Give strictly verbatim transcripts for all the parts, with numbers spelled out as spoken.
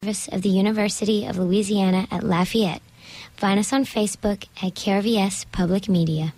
Service of the University of Louisiana at Lafayette. Find us on Facebook at K R V S Public Media.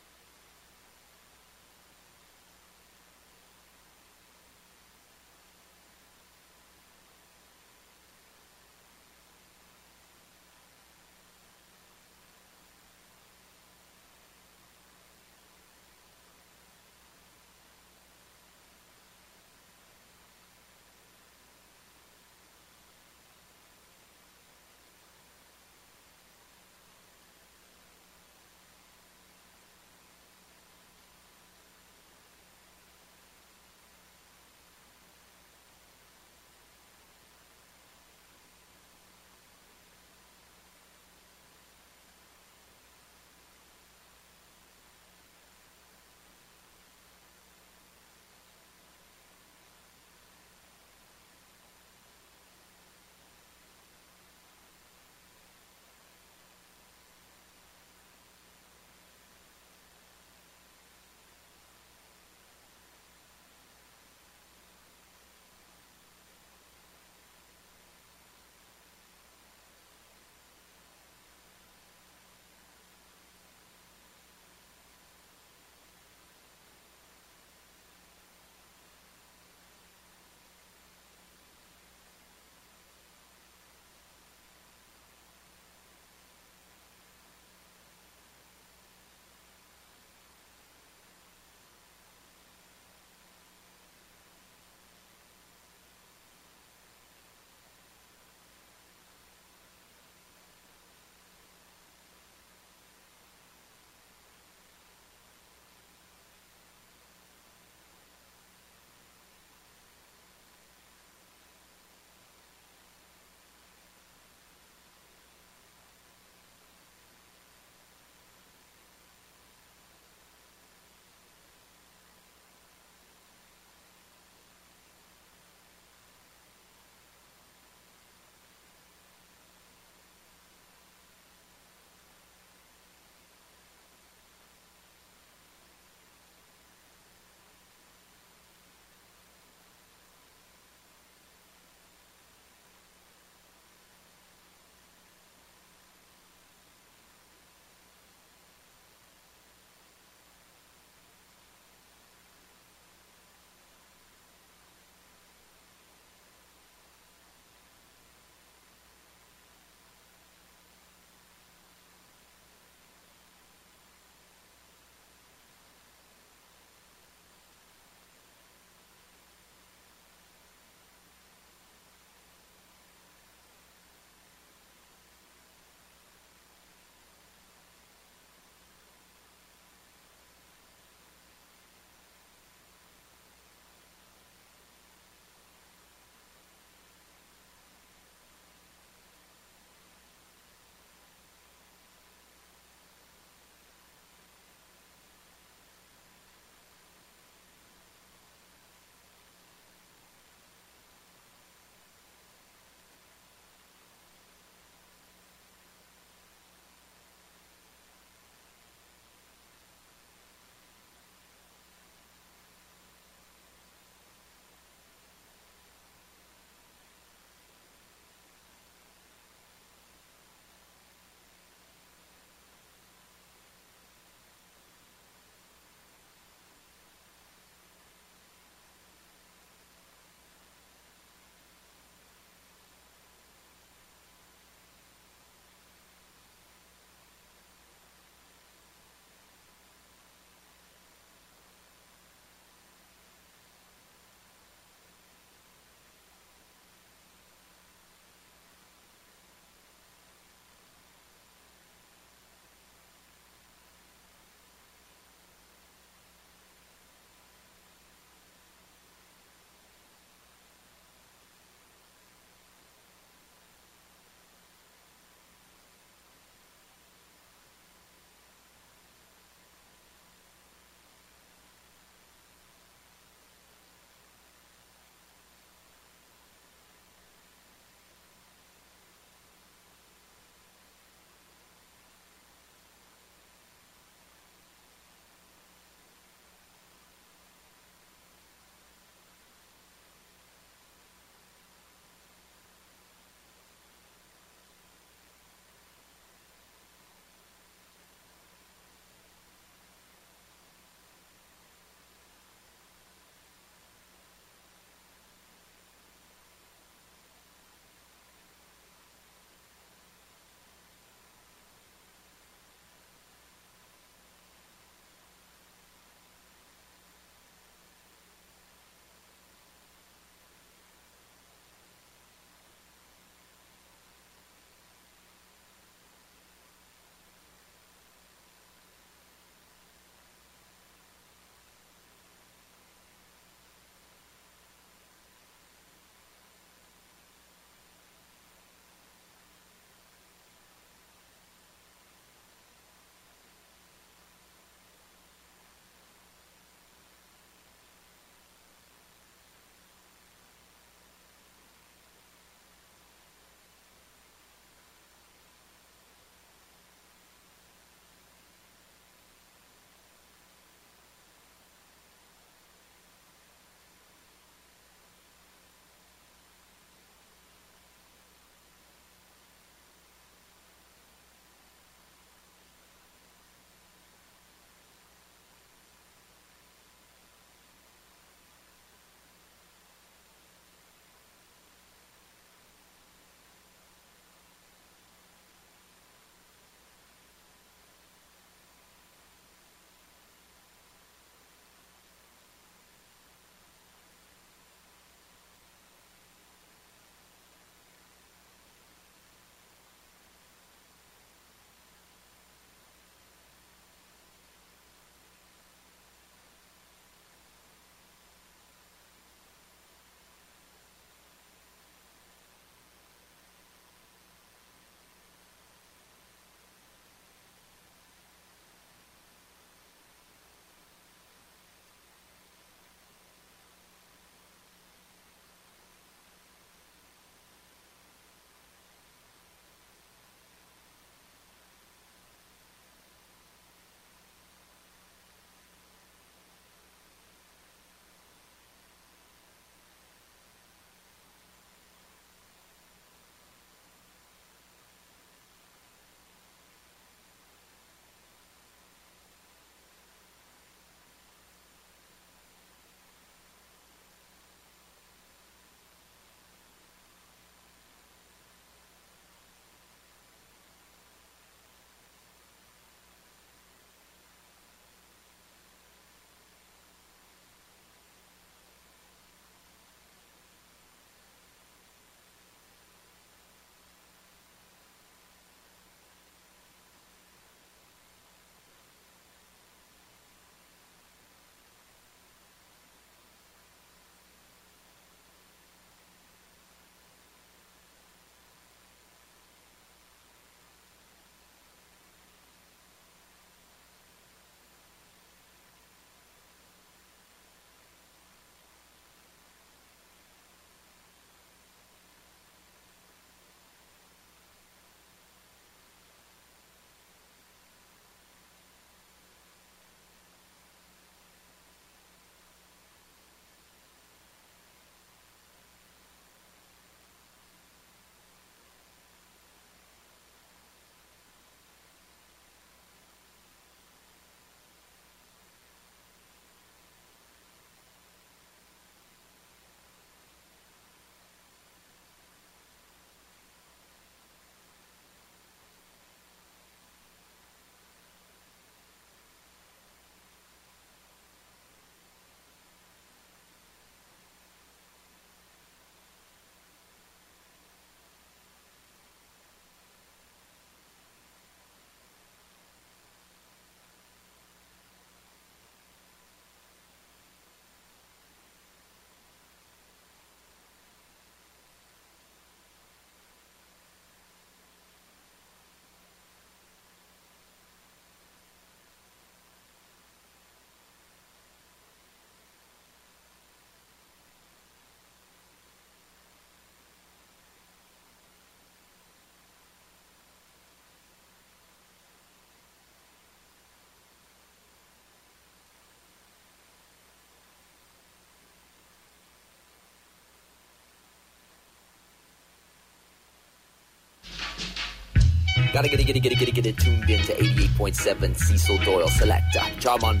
Gotta get it, get it, get it, get it, get it tuned in to eighty-eight point seven Cecil Doyle Selector. Charm on.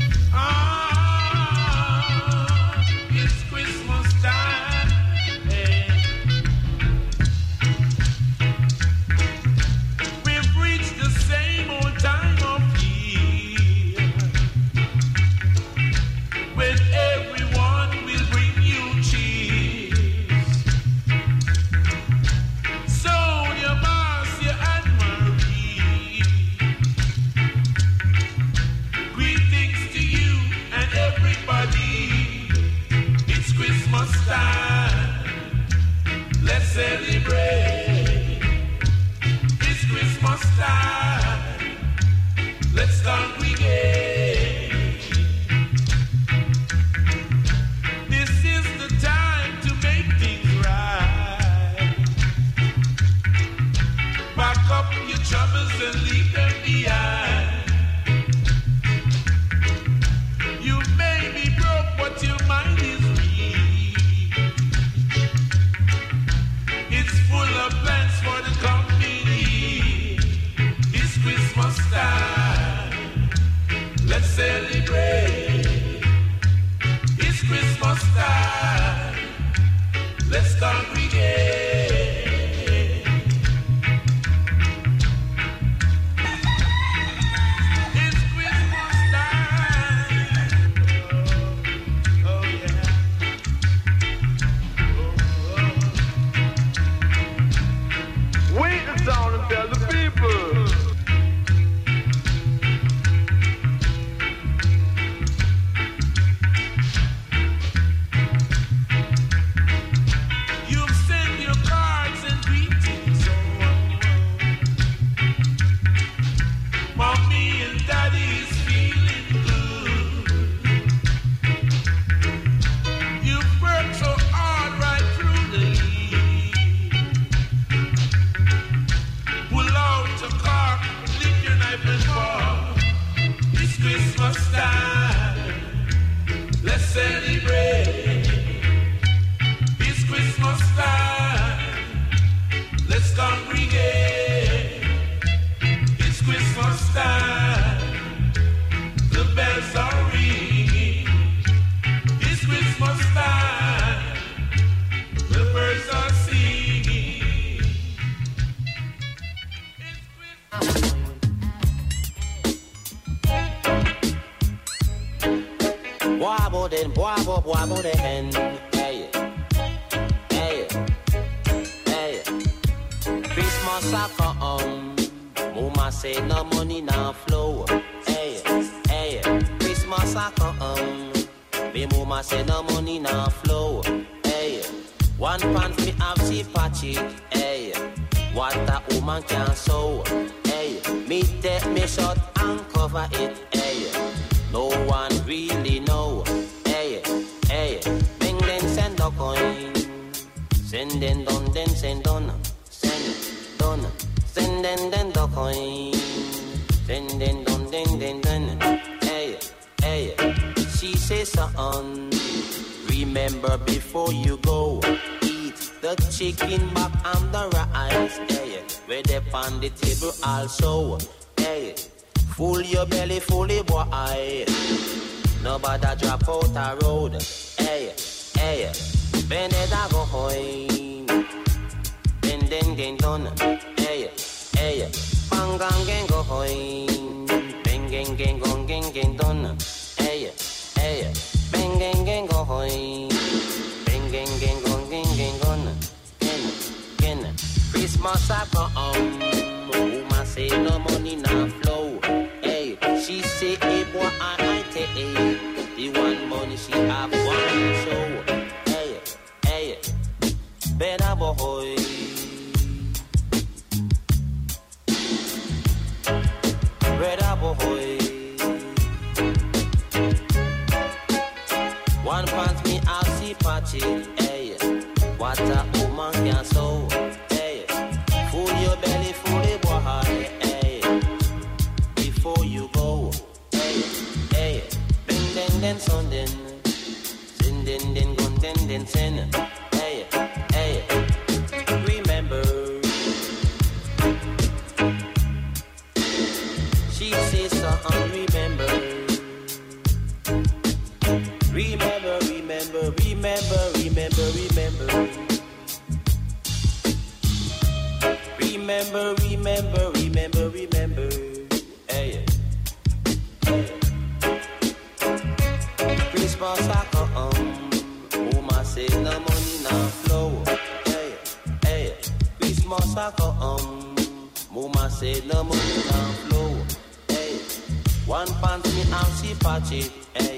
Ah, it's Christmas time. Hey. We've reached the same old time of year when everyone will bring you cheers. Sonia, Marcia, and Marie, greetings to you and everybody. It's Christmas time. Let's celebrate. It's Christmas time. Let's congregate. This is the time to make things right. Back up your troubles and leave them behind. You may be broke, but your mind is free. It's full of plans for the company. It's Christmas time. Let's celebrate. It's Christmas time. Let's congregate. It's Christmas time. Oh, yeah. Wait the town and tell the people. You've sent your cards and greetings. Oh, mommy and daddy is feeling good. You've worked so hard right through the year. Pull out your car, lick your knife and fork. It's Christmas time. Let's celebrate. It's Christmas time. Let's congregate. It's Christmas time. The bells are ringing. It's Christmas time. The birds are singing. It's Christmas. Wobble then, wobble, wobble then. Hey, hey, hey. Christmas a come. Mama say no money now flow. Hey, hey. Christmas a come. Me mama say no money now flow. Hey, one pants me have she patchy. Hey, what a woman can sew. Hey, me take me short and cover it. Hey, no one really know. Hey, hey, bing then send a coin. Send then done, then send done. Send done. Send then then the coin. Send then done, then then done. Hey, hey, she says son, remember before you go, eat the chicken back and the rice. Hey, where they on the table also. Hey, full your belly fully boy. Nobody drop out a road. Hey, hey, Beneda go home. Then then then done. Hey, hey, bang gang gang go home. Bang gang gang gong gang gang done. Hey, hey, bang gang gang go home. Bang gang gang gong gang gang gone. Again, again, Christmas a come. Woman say no money now flow. Hey, she say hey boy I I take the one money she have one show. Hey, hey, better boy. Better boy. One pants me I see patchy. Hey, what a woman can sew. Hey, full your belly fully boy. Hey, before you go. Hey, hey, bing then then son then. Sin then then gun then then sin. Hey, hey, remember. remember, remember, remember, remember. Hey, hey. Christmas I come, Mama say no money no flow. Hey, hey. Christmas I come, Mama say no money no flow. Hey, one pants me and she patch it. Hey.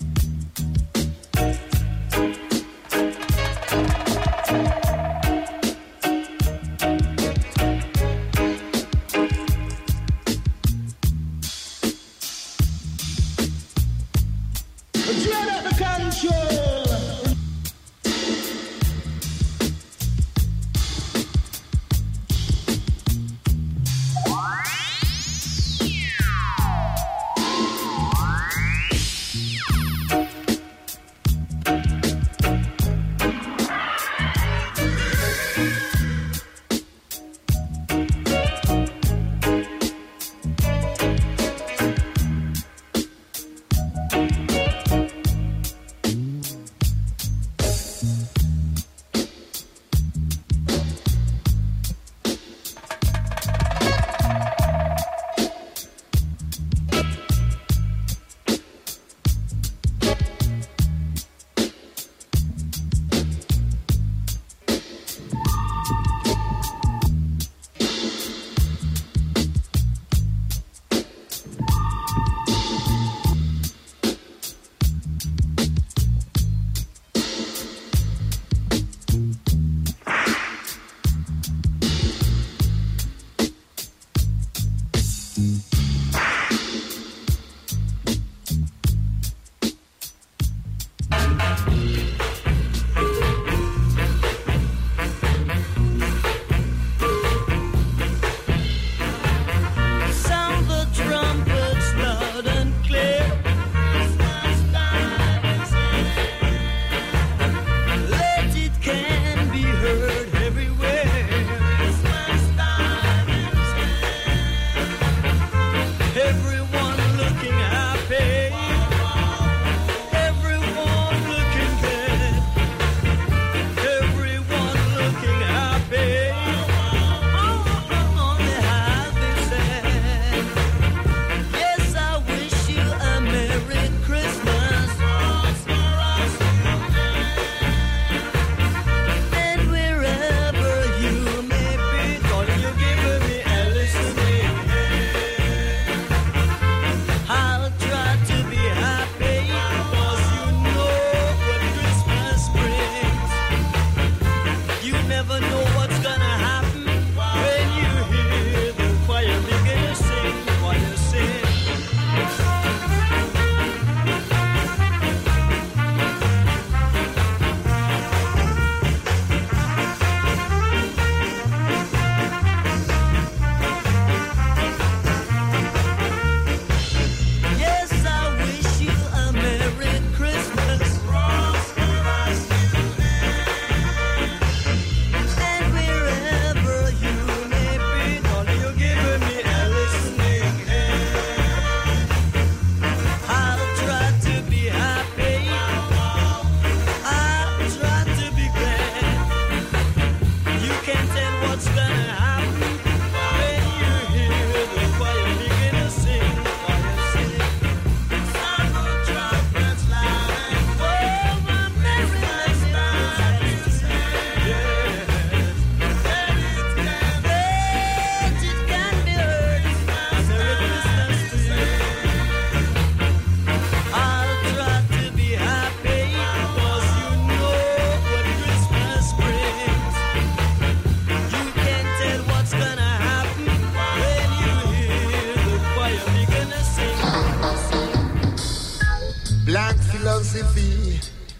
philosophy,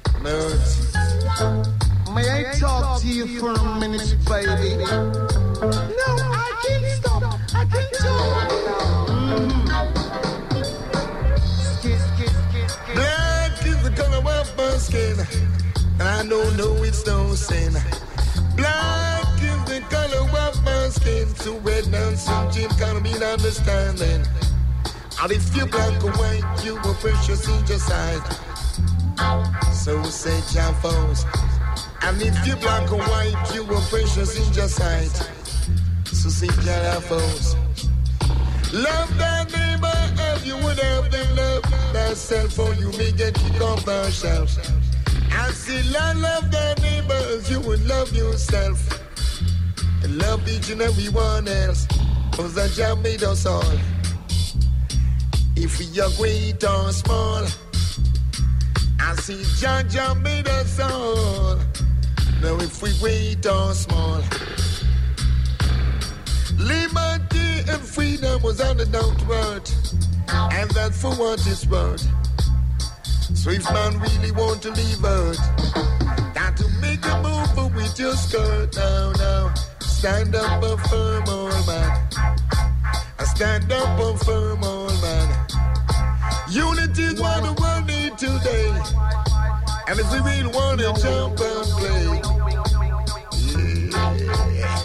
mercy. May I talk to you for a minute, baby? No, I can't stop. I can't talk. Mm. Black is the color of my skin, and I don't know it's no sin. Black is the color of my skin, so red and some Jim can't be understanding. And if you're black or white, you were precious in your sight. So say Jah Foes. And if you're black or white, you were precious in your sight. So seek out our foes. Love thy neighbor as you would have them love thyself, or you may get kicked off thyself. I say, Lord, love thy neighbor as you would love yourself. And love each and every one else, cause that job made us all. If we are great or small, I see Jah Jah made us all. Now if we great or small, liberty and freedom was on the downward, and that's for what it's worth. So if man really want to leave Earth, got to make a move with your skirt. Now, now, stand up and firm, old man. Stand up and firm, old man. Unity is what the world need today. And if we really want to jump and play, yeah.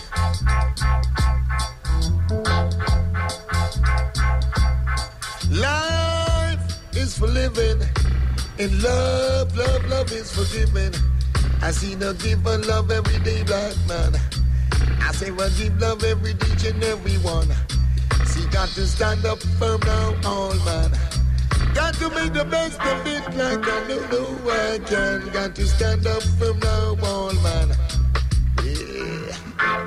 Life is for living. In love, love, love is for giving. I see no give and love every day, black man. I say, well, give love every day, each and every one. See, got to stand up firm now, old man. Got to make the best of it like I know, know I can. Got to stand up firm now, old man. Yeah.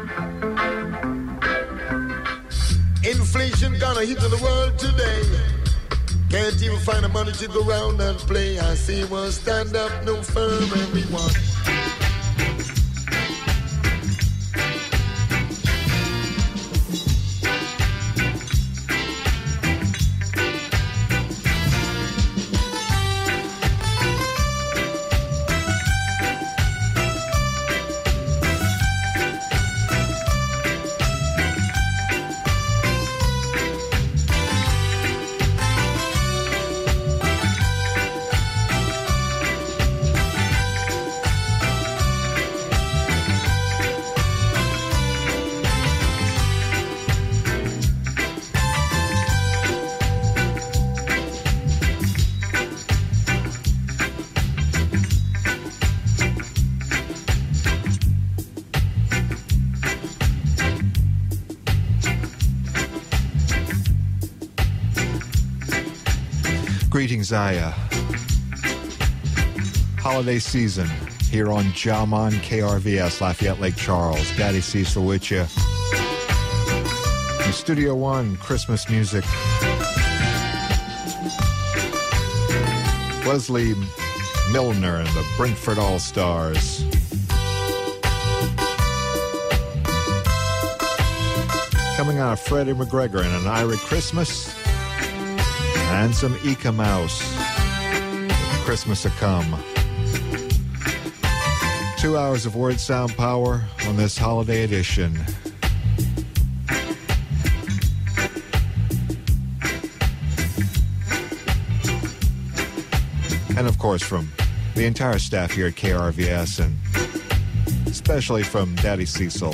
Inflation gonna hit the world today. Can't even find the money to go round and play. I say, well, stand up, no firm, everyone. Greetings, Zaya. Holiday season here on Jaman K R V S, Lafayette Lake Charles. Daddy Cecil with you. In Studio One, Christmas music. Wesley Milner and the Brentford All-Stars. Coming out of Freddie McGregor and an Irish Christmas. And some Eka Mouse. Christmas to come. Two hours of word sound power on this holiday edition. And of course from the entire staff here at K R V S, and especially from Daddy Cecil.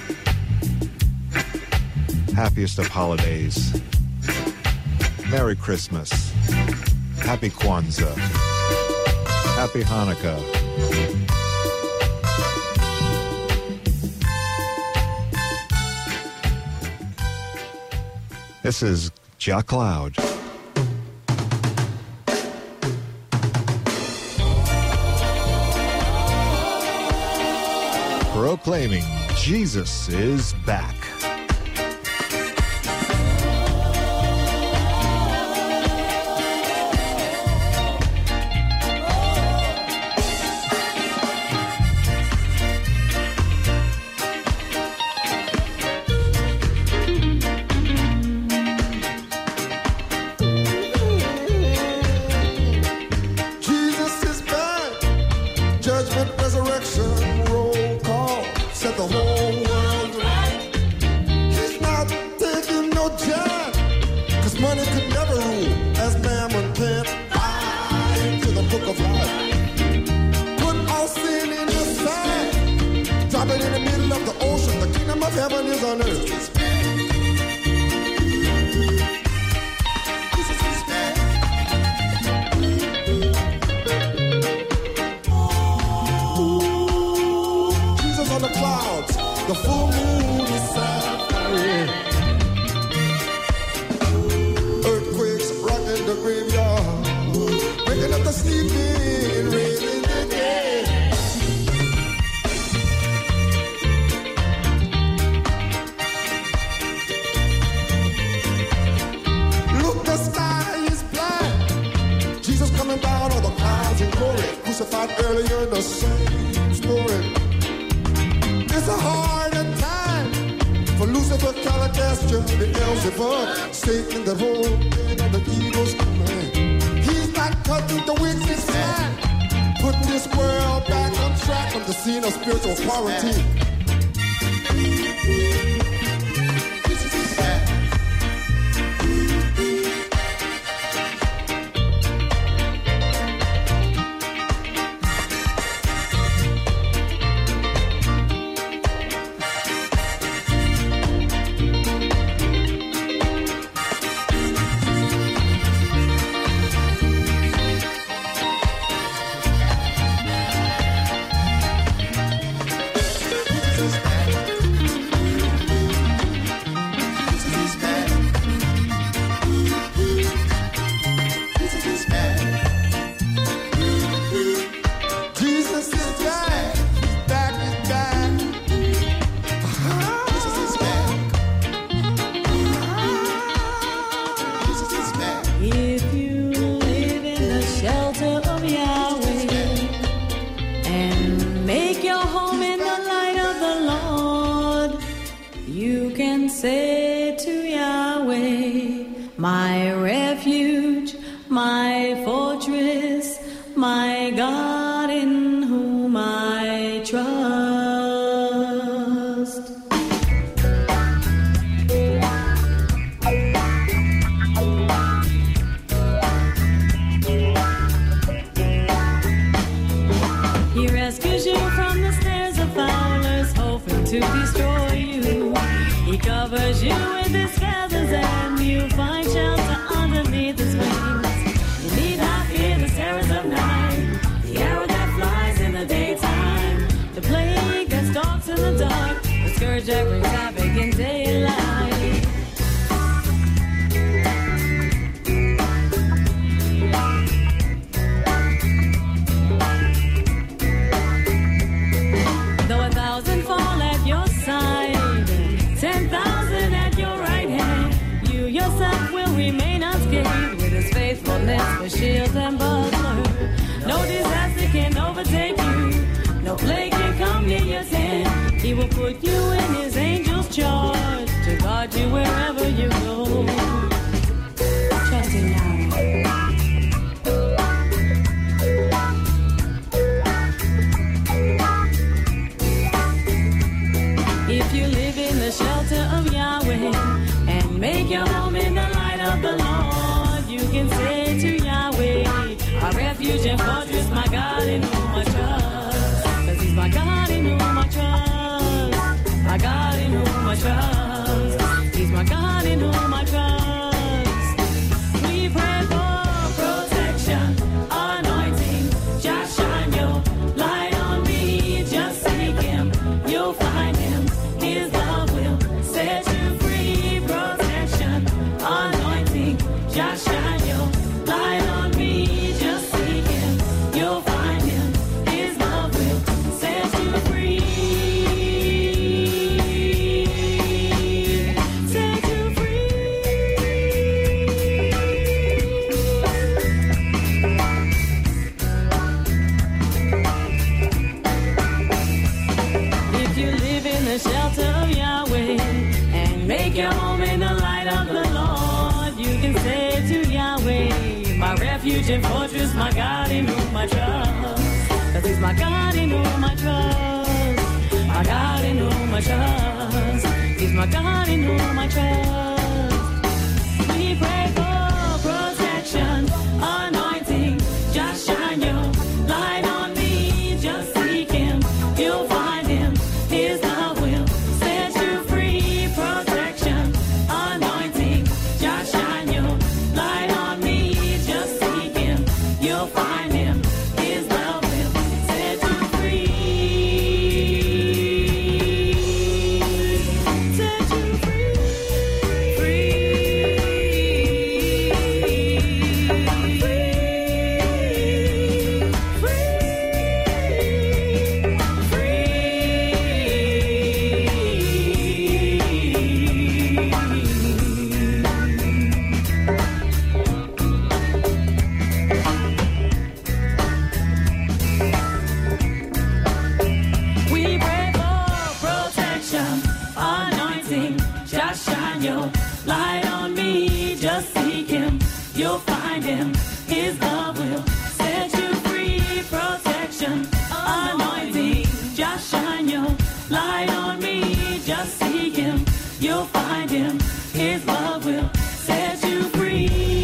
Happiest of holidays. Merry Christmas. Happy Kwanzaa. Happy Hanukkah. This is Jah Cloud. Proclaiming Jesus is back. The full moon is out. Yahweh. Earthquakes rocking the graveyard, waking up the sleeping, raising the dead. Look, the sky is black. Jesus coming down on the clouds in glory, crucified earlier in the same story. It's a hard time for Lucifer, Caligastia, the Beelzebub, Satan, the whole thing of the evil's command. He's not cutting the wicked slack, putting this world back on track from the scene of spiritual quarantine. Set you free. him. His love will set you free. Protection, anointing, just shine your light on me. Just seek him, you'll find him. His love will set you free.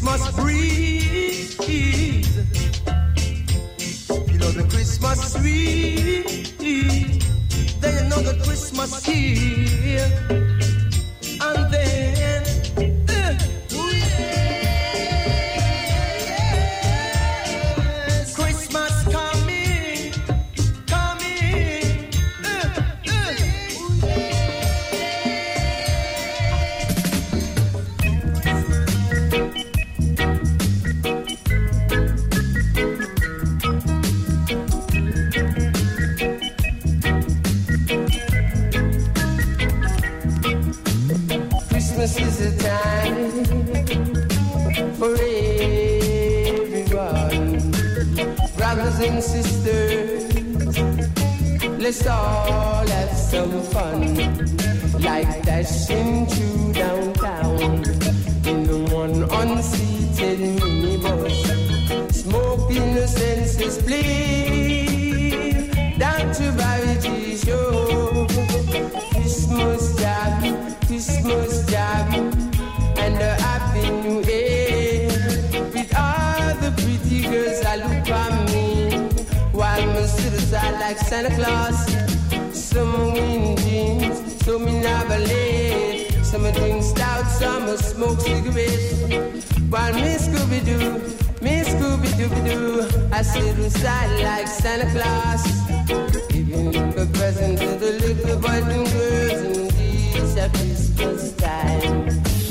Christmas breeze. You know the Christmas tree. Then you know the Christmas here. And then uh, yes, Christmas coming, coming. Uh, Christmas is a time for everyone, brothers and sisters. Let's all have some fun, like dashing through downtown in the one unseated minibus, smoking the senses play down to Barry G show. Christmas jam, Christmas jam, and a happy new year. With all the pretty girls that look at me, while my students are like Santa Claus. Some wearing jeans, some in Abilene, some a drink stout, some a smoke cigarettes. While me Scooby-Doo, me Scooby-Doo, I sit beside like Santa Claus, giving a present to the little boys and girls in these at Christmas time.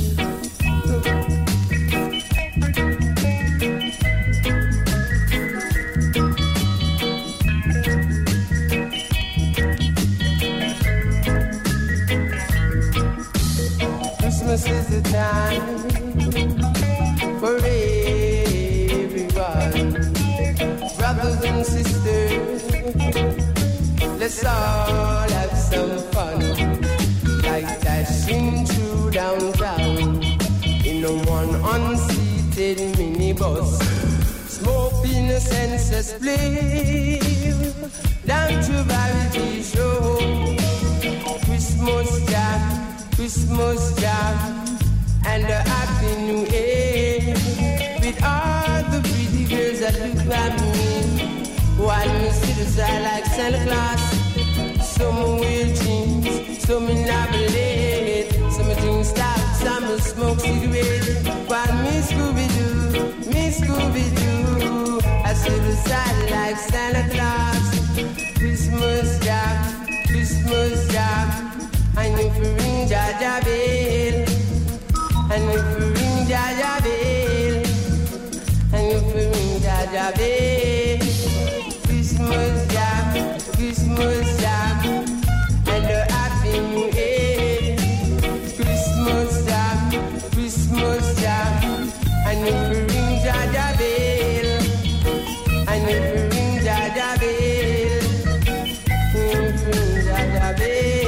Christmas is the time for everyone, brothers and sisters. Let's all have some fun, like dashing through downtown in a one unseated minibus, smoking a senseless play down to Barry G show. Christmas jam, Christmas jam, and a happy new year. With all the pretty girls that look at me, while my students are like Santa Claus. Some wear jeans, some in Abilene, some drink stout, some smoke cigarettes. While me Scooby-Doo, me Scooby-Doo, I sit beside like Santa Claus. Christmas jam, Christmas jam, I need to ring Jaja Bell. I need to ring Jaja Bell. I need to ring Jaja Bell. Christmas jam, Christmas jam, and a happy new year. Christmas jam, Christmas jam, I need to ring Jaja Bell. I need to ring Jaja Bell. I need to ring Jaja Bell.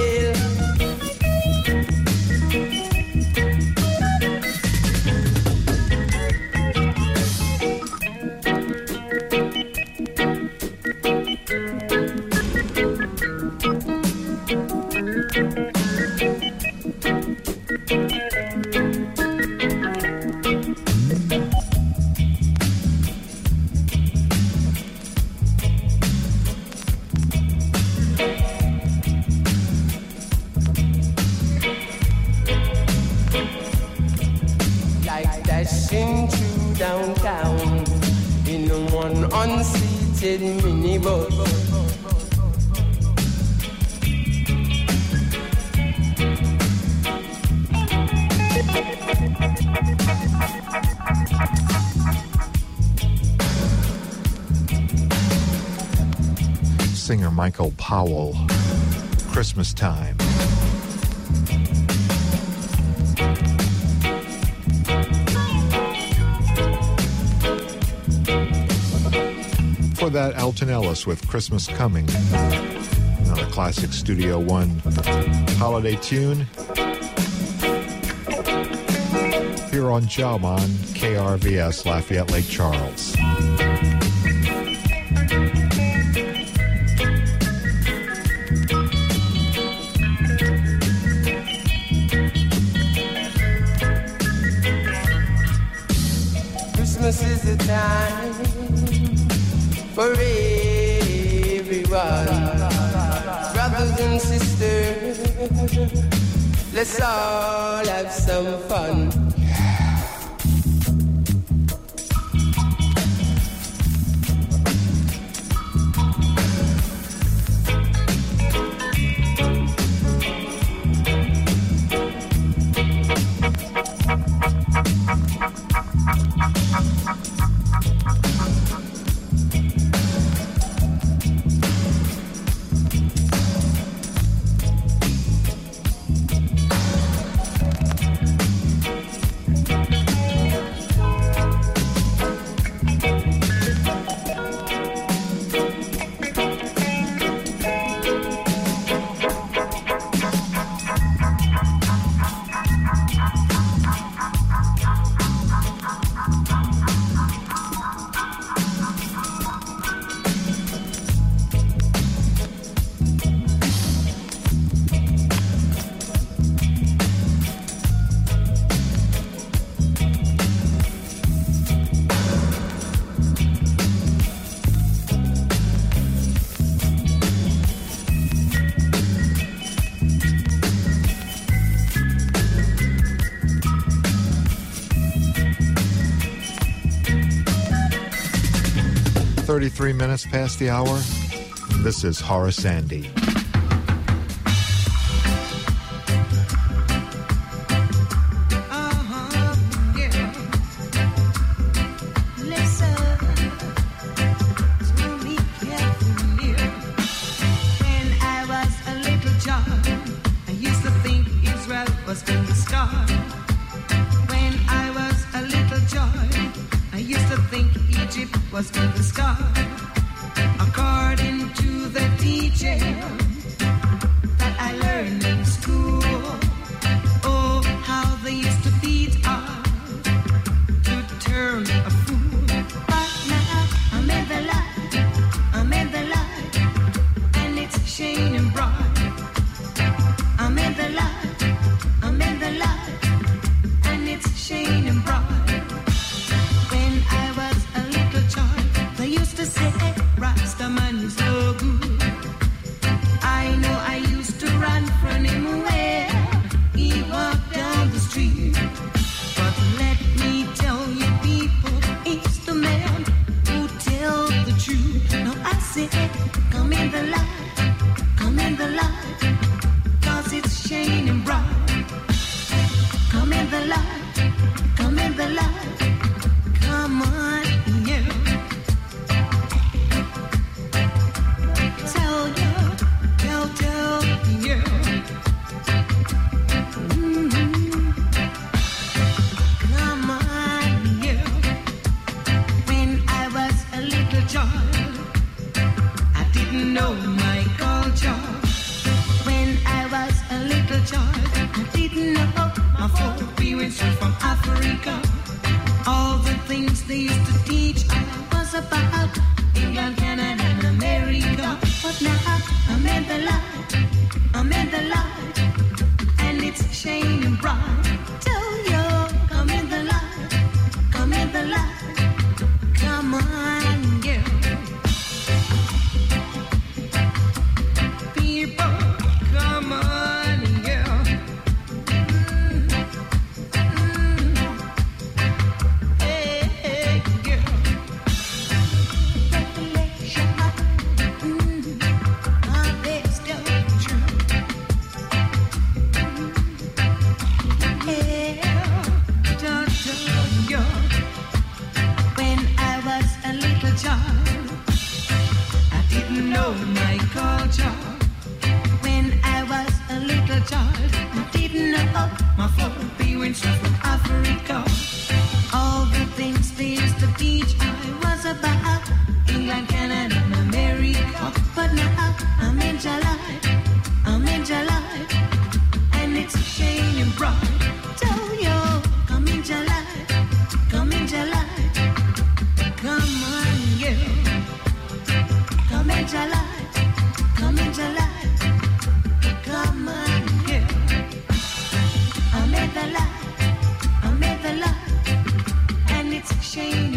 Downtown in a one unseated minibus. Singer Michael Powell, Christmas Time. For that, Alton Ellis with Christmas Coming, another classic Studio One holiday tune. Here on Jamon, K R V S, Lafayette Lake Charles. Christmas is the time for everyone. Brothers and sisters, let's all have some fun. thirty-three minutes past the hour. This is Horace Andy. Was in the sky, according to the teaching that I learned in school. Oh, how they used to beat us to turn a fool. But now I'm in the light, I'm in the light, and it's shining bright. I'm in the light, I'm in the light, and it's shining bright. When I was a little child, they used to say, Rastaman is no good. I know I used to run from him where he walked down the street. But let me tell you people, it's the man who tells the truth. Now I say, come in the light, come in the light, cause it's shining bright. Come in the light, come in the light, come on, yeah. Tell you, tell, tell you. Mm-hmm. Come on, yeah. When I was a little child, I didn't know my culture. When I was a little child, I didn't know my folk parents were from Africa. All the things they used to teach I was about England, Canada, and America. But now I'm in the light, I'm in the light, and it's shining bright. Tell you, come in the light, come in the light, come on, girl. People, come on, girl. Know my culture. When I was a little child, I didn't know my folk parents were from Africa. All the things they used to teach I was about England, Canada, and America. But now I'm in July, I'm in July, and it's shining bright. Tell you, come in July, come in July, come on, yeah. Come in July, come in July, come on, yeah. I'm in the light, I'm in the light, and it's shining.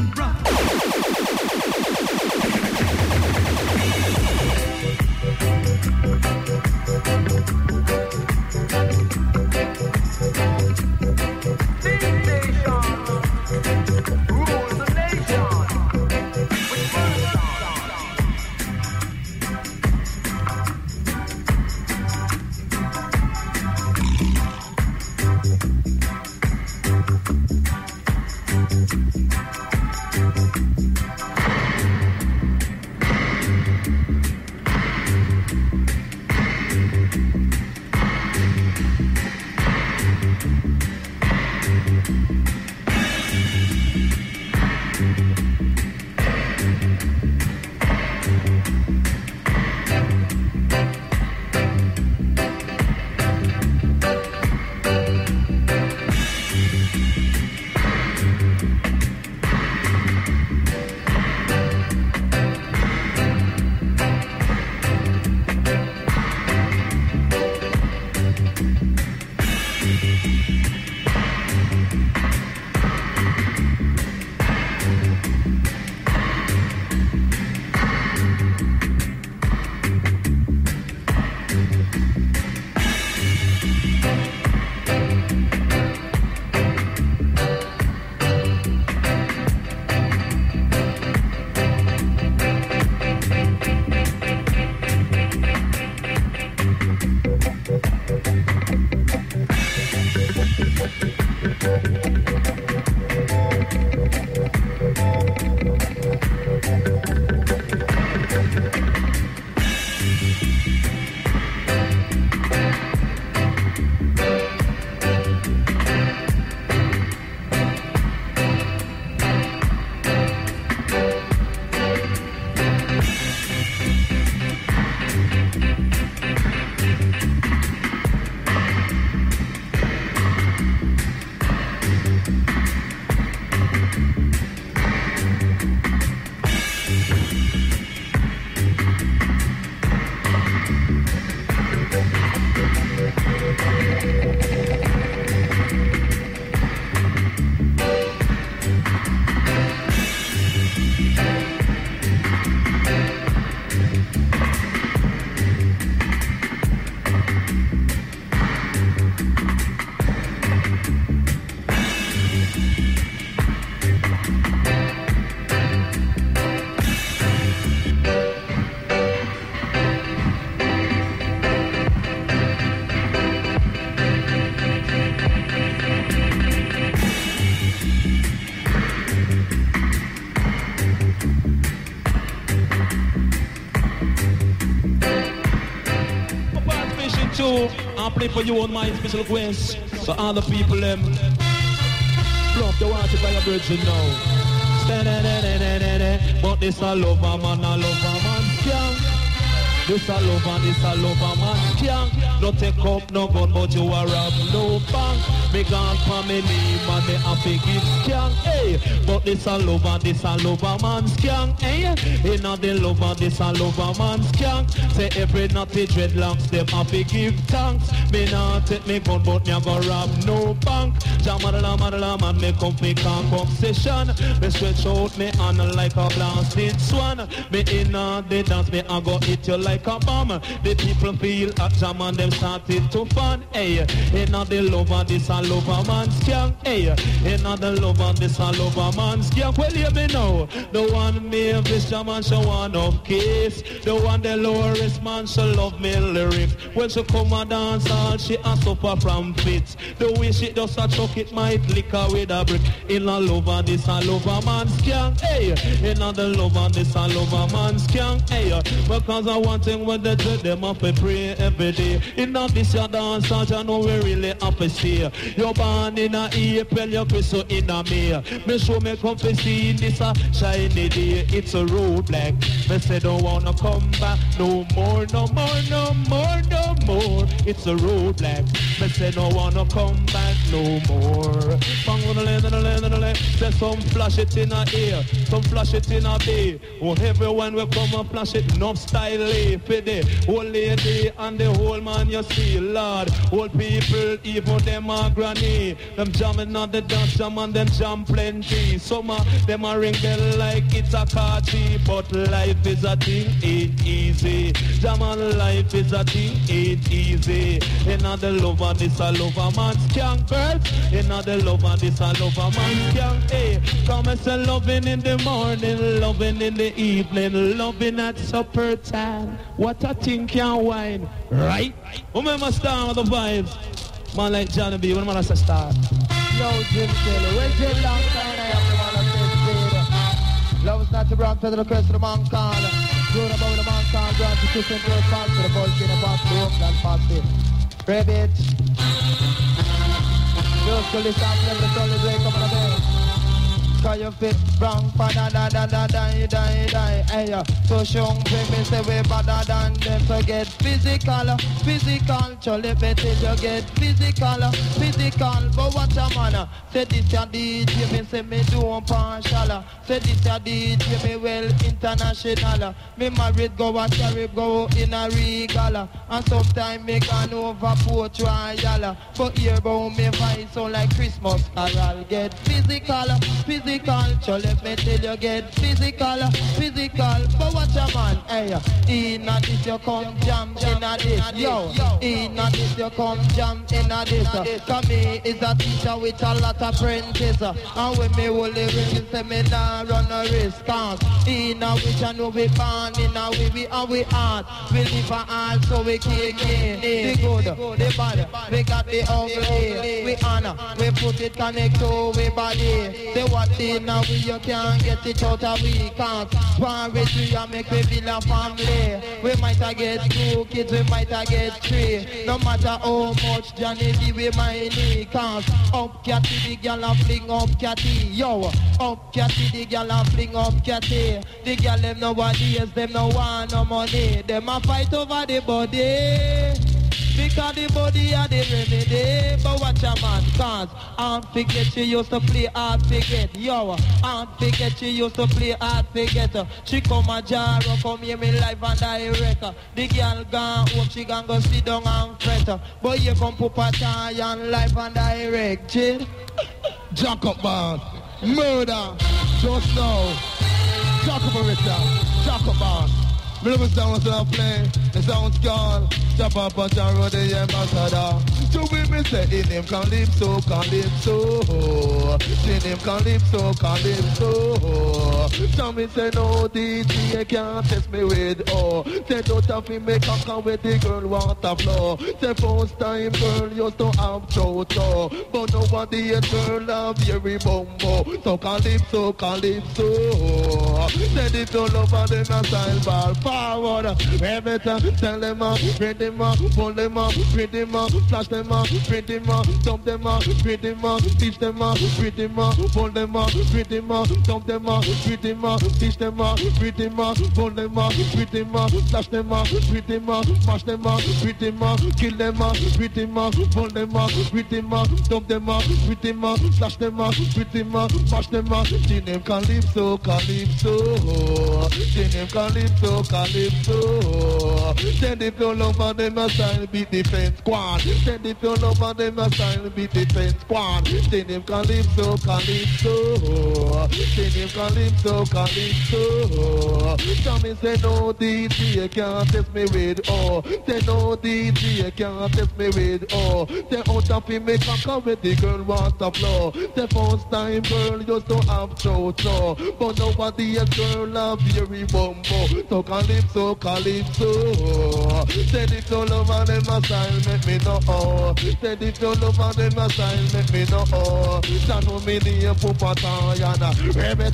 I play for you on my special request. So all the people them blow up the water by your virgin now. Stand but this a lover man, a lover man skank. This a lover, this a lover man skank. No take up no gun, but you a rob no bank. Me gone for me name and me happy give skank. Hey, but this a lover, this a lover man skank. Hey, inna the lover, this a lover man skank. Say every naughty dreadlocks them happy give thanks. Me not take me gun, but me a go rob no bank. Jamadala madala man, me come me can't come session. Me stretch out me hand like a blasted swan. Me inna the dance, me a go hit you like a bomb. The people feel at jam and them started to fun. Hey, inna the lover, this a lover man skank. Hey, inna the lover, this a lover man skank. Well, hear me now. The one me of this jam and she one of case. The one the lowest man she love me lyrics. When she come and dance all she a suffer from fits. The way she does a chuck it might lick her with a brick. Inna lover, this a lover man skank. Hey, inna the lover, this a lover man skank. Hey, because I want thing when they dread them up and pray every day. Inna this your dance and you know we really have to see. You're born in a April, you're Christmas in a May. Me show me come to see this a shiny day. It's a road black. Me say don't wanna come back no more, no more, no more, no more. It's a road black. Me say don't wanna come back no more. Bang on the land, on the land, on the land. There's some flash it in a air, some flash it in a bay. Oh, everyone will come and flash it, no style for the whole lady and the whole man you see, Lord. Old people, even them are granny. Them jamming on the dance jam and them jam plenty. Some of them are ring bell like it's a party. But life is a thing, ain't easy. Jam on life is a thing, ain't easy. Another lover, this a lover man skank, girls. Another lover, this a lover man skank. Hey, come and say loving in the morning, loving in the evening, loving at supper time. What a thing can wine, right? Remember start with the vibes. Man like Johnny B, when man has to start. Yo, Jim Kelly, where's your long time? Brown to the request of the man called. Doing about the man called Brown to kiss and girl past to the boys in the box to Oakland party. Rabbit. Just to listen to the solid break up on the bed. Cause you fit wrong, da da da da da die die die. Hey, so strong, bring me say we better than them. So get physical, physical. Charlie better you get physical, physical. But watch a man, say this a D J, me say me do on partial. Say this a D J, me well international. Me married go a carry go in a regal. And sometime me gone over Port Royal. But here about me voice sound like Christmas carol. Get physical, physical. So let me tell you, get physical, physical. But watch a man, hey, in a this you come jam in a this, yo. In a this you come jam in a this. Cause me is a teacher with a lot of apprentices. And when me hold the ring, say me nah run a risk. Cause in a which I know we born, in a way we and we hard. We live a hard so we kick in. The good, the bad, we got the ugly. We honor, we put it connect to we body. Say what now we you can't get it out of we can't. One way three and make we build a family. We might a get two kids, we might a get three. No matter how much Johnny D we might need. Cause up catty the girl and fling up catty. Yo, up catty the girl and fling up catty. The girl them nowadays, them no want no money. Them a fight over the body. Because the body are the remedy. But watch a man, cause Aunt Forget she used to play hard forget. Yo, Aunt Forget she used to play hard forget. She come a jar, come here me live and direct. The girl gone home, she gone go sit down and fret. But you come put a tie and live and direct. Chill. Jack up man, murder, just now. Jack up Marita, Jack up man. Me love the sound of play, the sound's gone. Jump up on the road, the ambassador. To me, me say, in him calypso, calypso. In him calypso, calypso. Some me say, no, D J can't test me with, oh. Say, don't have me make a come with the girl want a flow. Say, first time girl used to have chocho. But nobody a girl love very bumbo. So calypso, calypso. Say, this all over them a style ball. Forward, every time, tell them up, bring them up, pull them up, bring them up, flash them up, bring them up, dump them up, bring them up, teach them up, bring them up, pull them up, bring them up, dump them up, bring them up, teach them up, bring them up, pull them up, bring them up, flash them up, bring them up, mash them up, bring them up, kill them up, bring them up, pull them up, bring them up, dump them up, bring them up, flash them up, bring them up, mash them up. She name Calypso, Calypso, she name Calypso, Calypso. Send it all over them a style beat defense squad. Send it all over them a style beat defense squad. Send him Calypso, Calypso. Send him Calypso, Calypso. Some me say no D J can't test me with oh. Say no D J can't test me with oh. Say out of him make a come with the girl want to flow. Say first time girl used to have cho-cho. But nobody a girl love very bumbo. So Calypso, Calypso. Said it all over them a style, make me know. Said it all over them a style, make me know. That no me name Papa Tayana.